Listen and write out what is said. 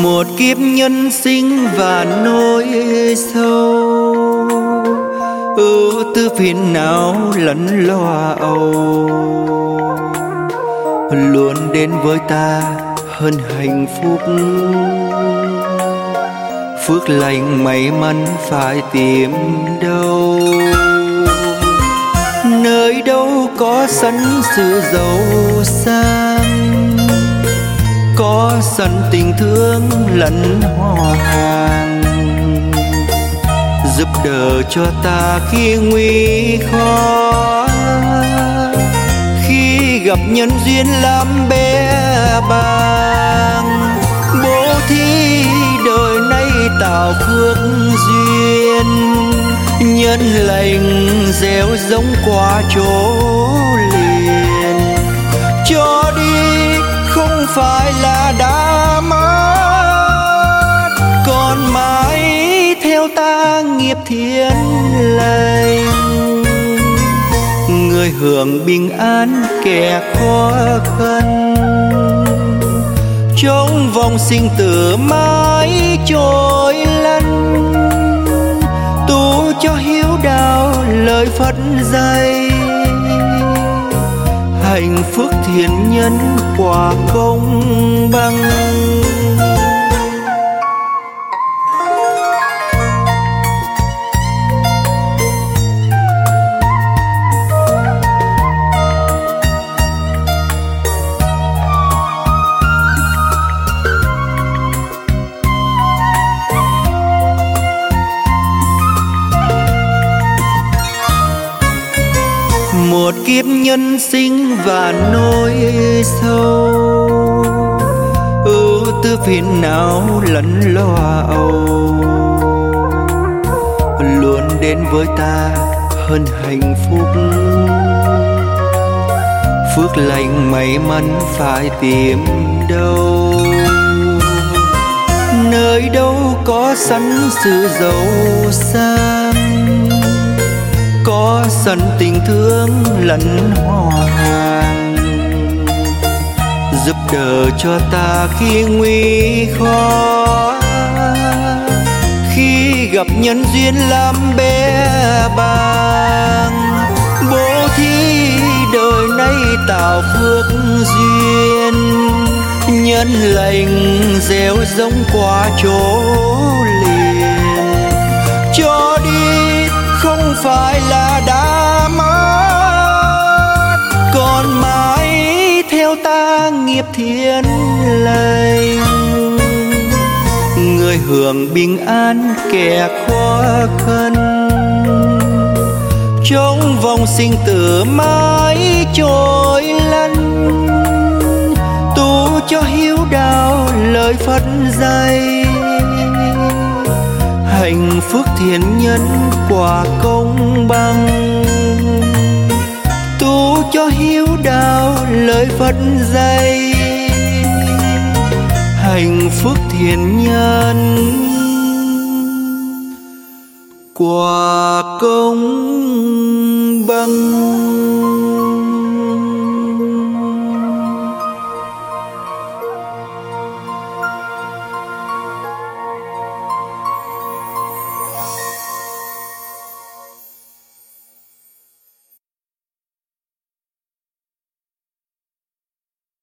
Một kiếp nhân sinh và nỗi sâu, ưu tư phiền não lẫn lo âu, luôn đến với ta hơn hạnh phúc. Phước lành may mắn phải tìm đâu, nơi đâu có sẵn sự giàu sang, có sẵn tình thương lẫn hòa hàng, giúp đỡ cho ta khi nguy khó, khi gặp nhân duyên làm bé bàng. Bố thí đời nay tạo phước duyên, nhân lành gieo giống qua chỗ liền. Cho đi không phải là đã mất, còn mãi theo ta nghiệp thiện lành. Người hưởng bình an kẻ khó khăn, trong vòng sinh tử mãi trôi lăn. Tu cho hiếu đạo lời Phật dạy, hạnh phúc thiện nhân quả công bằng. Một kiếp nhân sinh và nỗi sâu, ưu tư phiền não lẫn lo âu, luôn đến với ta hơn hạnh phúc. Phước lành may mắn phải tìm đâu, nơi đâu có sẵn sự giàu sang, có sẵn tình thương lẫn hòa hàng, giúp đỡ cho ta khi nguy khó, khi gặp nhân duyên làm bé bàng. Bố thí đời nay tạo phước duyên, nhân lành gieo giống qua chỗ liền. Cho đi không phải là đã mất, còn mãi theo ta nghiệp thiện lành. Người hưởng bình an kẻ khó khăn, trong vòng sinh tử mãi trôi lăn. Tu cho hiếu đạo lời Phật dạy, hạnh phúc thiện nhân quả công bằng. Tu cho hiếu đạo lời Phật dạy, hạnh phúc thiện nhân quả công